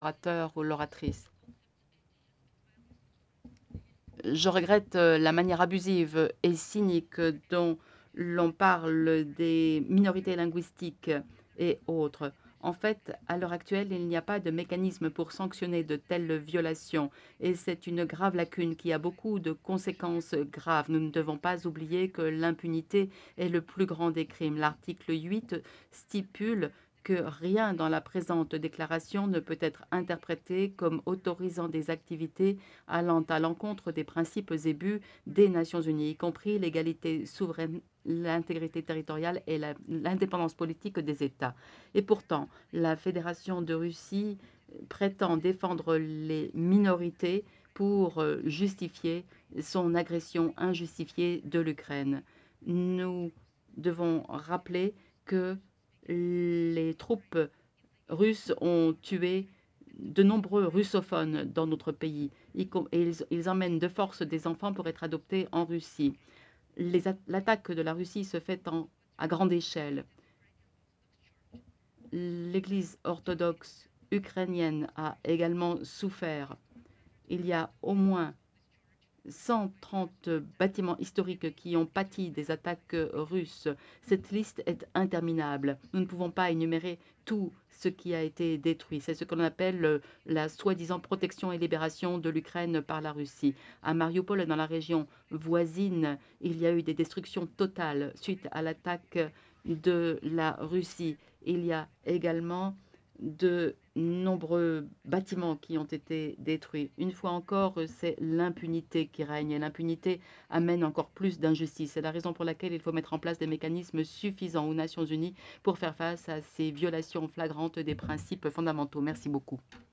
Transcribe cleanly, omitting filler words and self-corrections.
l'orateur ou l'oratrice. Je regrette la manière abusive et cynique dont l'on parle des minorités linguistiques et autres. En fait, à l'heure actuelle, il n'y a pas de mécanisme pour sanctionner de telles violations et c'est une grave lacune qui a beaucoup de conséquences graves. Nous ne devons pas oublier que l'impunité est le plus grand des crimes. L'article 8 stipule que rien dans la présente déclaration ne peut être interprété comme autorisant des activités allant à l'encontre des principes et buts des Nations Unies, y compris l'égalité souveraine, l'intégrité territoriale et l'indépendance politique des États. Et pourtant, la Fédération de Russie prétend défendre les minorités pour justifier son agression injustifiée de l'Ukraine. Nous devons rappeler que les troupes russes ont tué de nombreux russophones dans notre pays et ils emmènent de force des enfants pour être adoptés en Russie. L'attaque de la Russie se fait à grande échelle. L'Église orthodoxe ukrainienne a également souffert. Il y a au moins 130 bâtiments historiques qui ont pâti des attaques russes. Cette liste est interminable. Nous ne pouvons pas énumérer tout ce qui a été détruit. C'est ce que l'on appelle la soi-disant protection et libération de l'Ukraine par la Russie. À Mariupol, dans la région voisine, il y a eu des destructions totales suite à l'attaque de la Russie. Il y a également de nombreux bâtiments qui ont été détruits. Une fois encore, c'est l'impunité qui règne et l'impunité amène encore plus d'injustice. C'est la raison pour laquelle il faut mettre en place des mécanismes suffisants aux Nations Unies pour faire face à ces violations flagrantes des principes fondamentaux. Merci beaucoup.